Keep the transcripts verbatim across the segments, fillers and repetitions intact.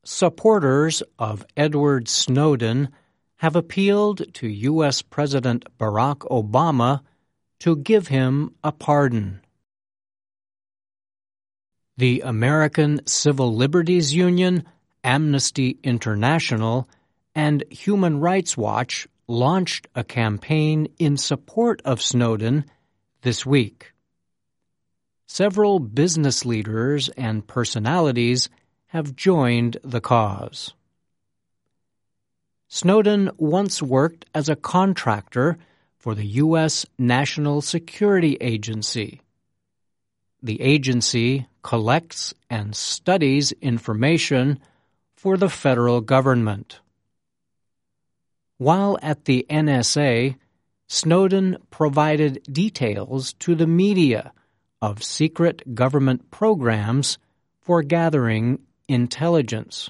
Supporters of Edward Snowden have appealed to U S President Barack Obama to give him a pardon. The American Civil Liberties Union, Amnesty International, and Human Rights Watch launched a campaign in support of Snowden this week. Several business leaders and personalities have joined the cause. Snowden once worked as a contractor for the U S National Security Agency. The agency collects and studies information for the federal government. While at the N S A, Snowden provided details to the media of secret government programs for gathering intelligence.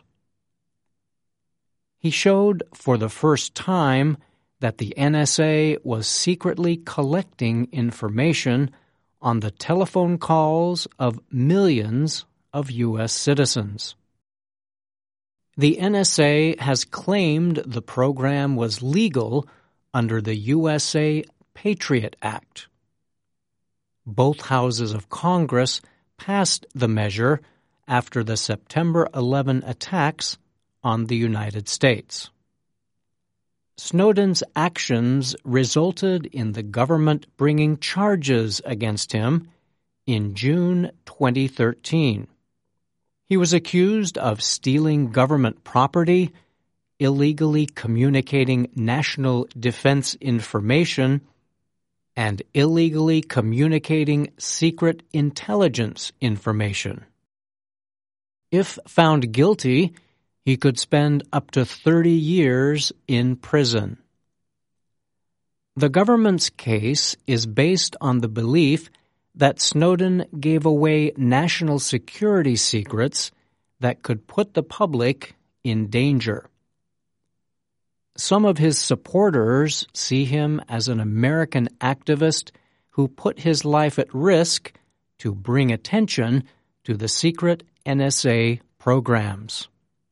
He showed for the first time that the N S A was secretly collecting information on the telephone calls of millions of U S citizens. The N S A has claimed the program was legal under the U S A Patriot Act. Both houses of Congress passed the measure after the September eleventh attacks on the United States. Snowden's actions resulted in the government bringing charges against him in June twenty thirteen. He was accused of stealing government property, illegally communicating national defense information, and illegally communicating secret intelligence information. If found guilty, he could spend up to thirty years in prison. The government's case is based on the belief that Snowden gave away national security secrets that could put the public in danger. Some of his supporters see him as an American activist who put his life at risk to bring attention to the secret N S A programs.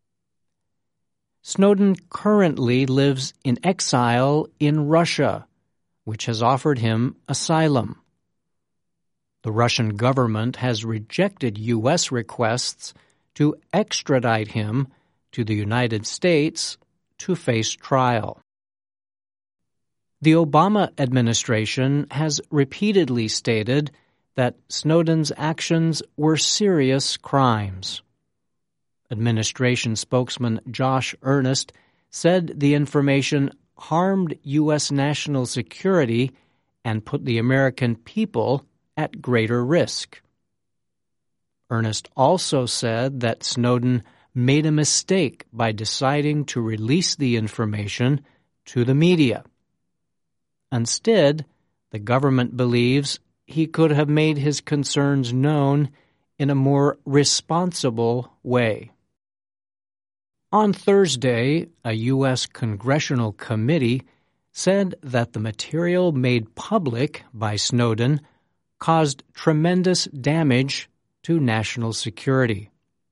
Snowden currently lives in exile in Russia, which has offered him asylum. The Russian government has rejected U S requests to extradite him to the United States to face trial. The Obama administration has repeatedly stated that Snowden's actions were serious crimes. Administration spokesman Josh Earnest said the information harmed U S national security and put the American people at greater risk. Earnest also said that Snowden made a mistake by deciding to release the information to the media. Instead, the government believes he could have made his concerns known in a more responsible way. On Thursday, a U S congressional committee said that the material made public by Snowden caused tremendous damage to national security.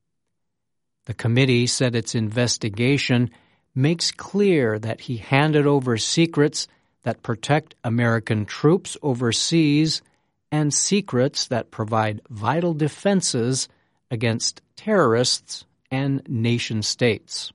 The committee said its investigation makes clear that he handed over secrets that protect American troops overseas and secrets that provide vital defenses against terrorists and nation-states.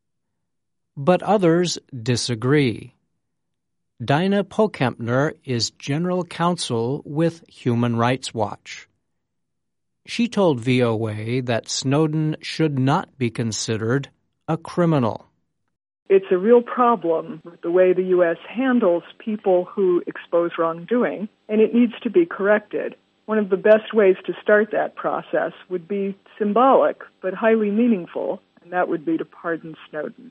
But others disagree. Dinah Pokampner is general counsel with Human Rights Watch. She told V O A that Snowden should not be considered a criminal. It's a real problem with the way the U S handles people who expose wrongdoing, and it needs to be corrected. One of the best ways to start that process would be symbolic, but highly meaningful, and that would be to pardon Snowden.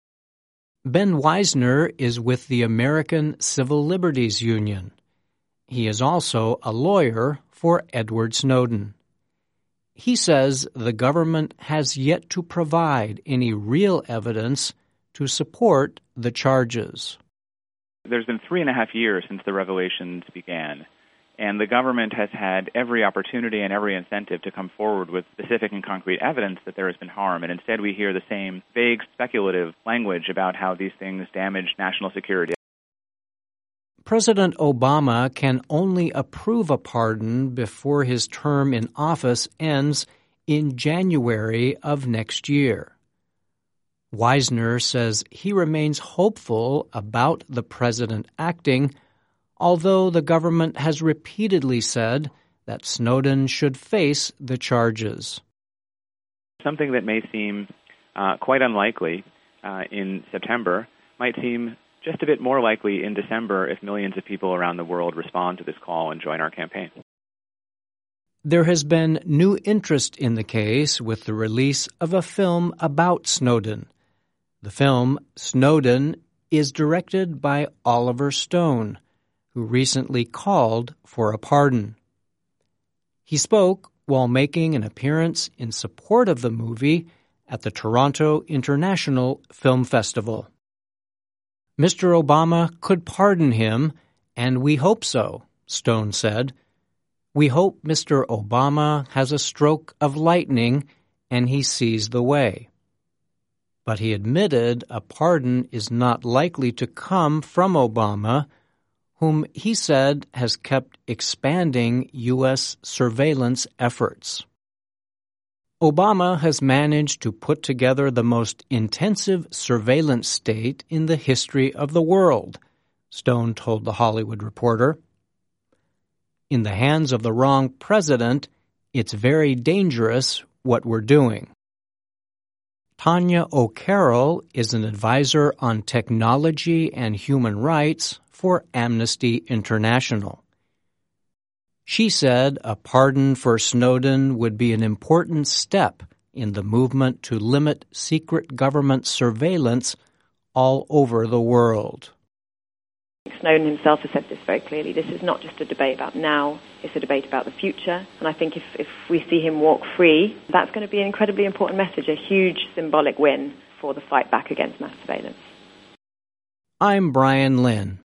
Ben Weisner is with the American Civil Liberties Union. He is also a lawyer for Edward Snowden. He says the government has yet to provide any real evidence to support the charges. There's been three and a half years since the revelations began, And the government has had every opportunity and every incentive to come forward with specific and concrete evidence that there has been harm. And instead we hear the same vague, speculative language about how these things damage national security. President Obama can only approve a pardon before his term in office ends in January of next year. Wisner says he remains hopeful about the president acting, although the government has repeatedly said that Snowden should face the charges. Something that may seem uh, quite unlikely uh, in September might seem just a bit more likely in December if millions of people around the world respond to this call and join our campaign. There has been new interest in the case with the release of a film about Snowden. The film, Snowden, is directed by Oliver Stone, who recently called for a pardon. He spoke while making an appearance in support of the movie at the Toronto International Film Festival. Mister Obama could pardon him, and we hope so, Stone said. We hope Mister Obama has a stroke of lightning and he sees the way. But he admitted a pardon is not likely to come from Obama, whom he said has kept expanding U S surveillance efforts. Obama has managed to put together the most intensive surveillance state in the history of the world, Stone told The Hollywood Reporter. In the hands of the wrong president, it's very dangerous what we're doing. Tanya O'Carroll is an advisor on technology and human rights for Amnesty International. She said a pardon for Snowden would be an important step in the movement to limit secret government surveillance all over the world. Snowden himself has said this very clearly. This is not just a debate about now, it's a debate about the future. And I think if, if we see him walk free, that's going to be an incredibly important message, a huge symbolic win for the fight back against mass surveillance. I'm Brian Lynn.